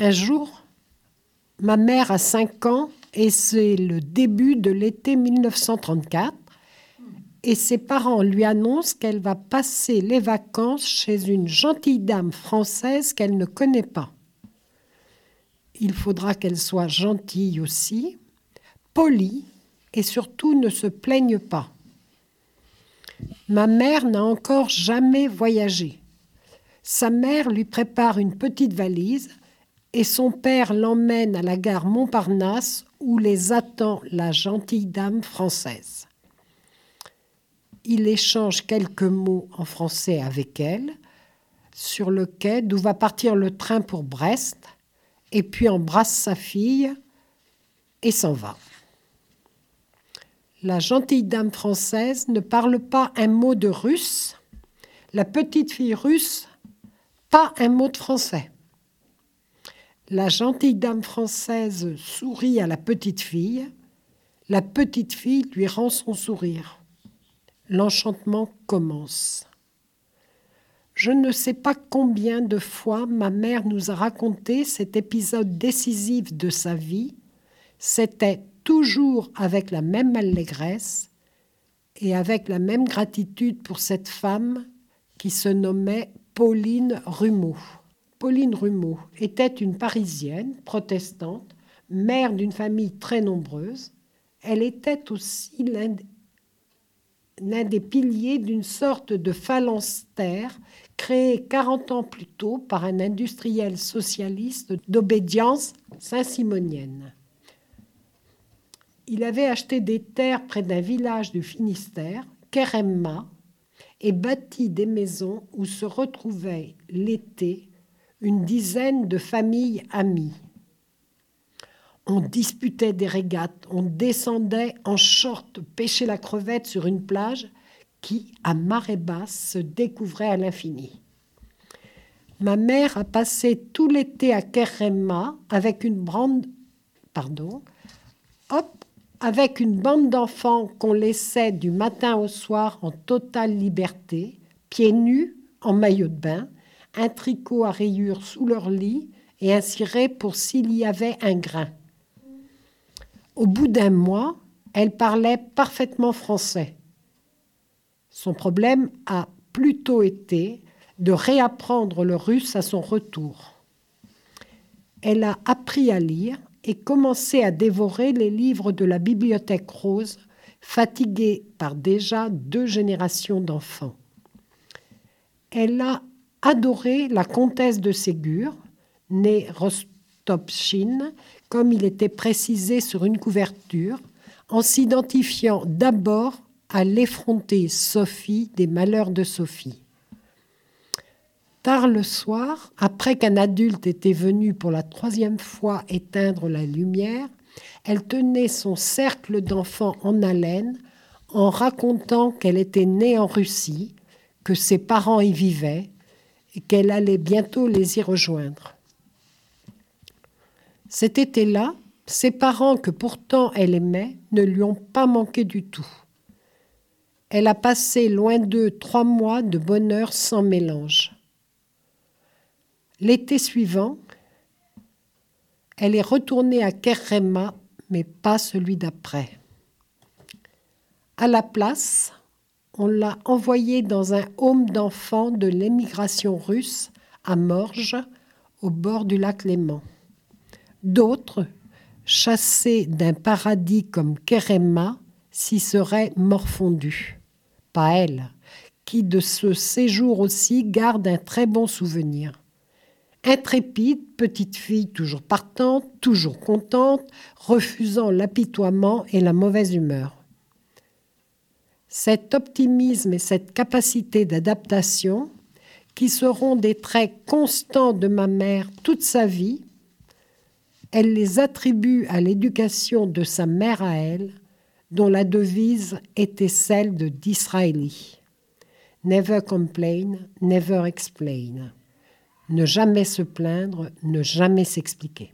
Un jour, ma mère a 5 ans et c'est le début de l'été 1934 et ses parents lui annoncent qu'elle va passer les vacances chez une gentille dame française qu'elle ne connaît pas. Il faudra qu'elle soit gentille aussi, polie et surtout ne se plaigne pas. Ma mère n'a encore jamais voyagé. Sa mère lui prépare une petite valise et son père l'emmène à la gare Montparnasse où les attend la gentille dame française. Il échange quelques mots en français avec elle sur le quai d'où va partir le train pour Brest et puis embrasse sa fille et s'en va. La gentille dame française ne parle pas un mot de russe. La petite fille russe, pas un mot de français. La gentille dame française sourit à la petite fille. La petite fille lui rend son sourire. L'enchantement commence. Je ne sais pas combien de fois ma mère nous a raconté cet épisode décisif de sa vie. C'était toujours avec la même allégresse et avec la même gratitude pour cette femme qui se nommait Pauline Rumeau. Pauline Rumeau était une Parisienne protestante, mère d'une famille très nombreuse. Elle était aussi l'un des piliers d'une sorte de phalanstère créée 40 ans plus tôt par un industriel socialiste d'obédience saint-simonienne. Il avait acheté des terres près d'un village du Finistère, Keremma, et bâti des maisons où se retrouvaient l'été une dizaine de familles amies. On disputait des régates, on descendait en short pêcher la crevette sur une plage qui, à marée basse, se découvrait à l'infini. Ma mère a passé tout l'été à Keremma avec une bande d'enfants qu'on laissait du matin au soir en totale liberté, pieds nus, en maillot de bain, un tricot à rayures sous leur lit et un ciré pour s'il y avait un grain. Au bout d'un mois, elle parlait parfaitement français. Son problème a plutôt été de réapprendre le russe à son retour. Elle a appris à lire et commencé à dévorer les livres de la Bibliothèque Rose, fatiguée par déjà 2 générations d'enfants. Elle a adoré la comtesse de Ségur, née Rostopchine, comme il était précisé sur une couverture, en s'identifiant d'abord à l'effrontée Sophie des Malheurs de Sophie. Tard le soir, après qu'un adulte était venu pour la 3e fois éteindre la lumière, elle tenait son cercle d'enfants en haleine en racontant qu'elle était née en Russie, que ses parents y vivaient et qu'elle allait bientôt les y rejoindre. Cet été-là, ses parents, que pourtant elle aimait, ne lui ont pas manqué du tout. Elle a passé loin d'eux 3 mois de bonheur sans mélange. L'été suivant, elle est retournée à Keremma, mais pas celui d'après. À la place, on l'a envoyée dans un home d'enfants de l'émigration russe à Morges, au bord du lac Léman. D'autres, chassés d'un paradis comme Keremma, s'y seraient morfondus. Pas elle, qui de ce séjour aussi garde un très bon souvenir. Intrépide, petite fille toujours partante, toujours contente, refusant l'apitoiement et la mauvaise humeur. Cet optimisme et cette capacité d'adaptation, qui seront des traits constants de ma mère toute sa vie, elle les attribue à l'éducation de sa mère à elle, dont la devise était celle de Disraeli. Never complain, never explain. Ne jamais se plaindre, ne jamais s'expliquer.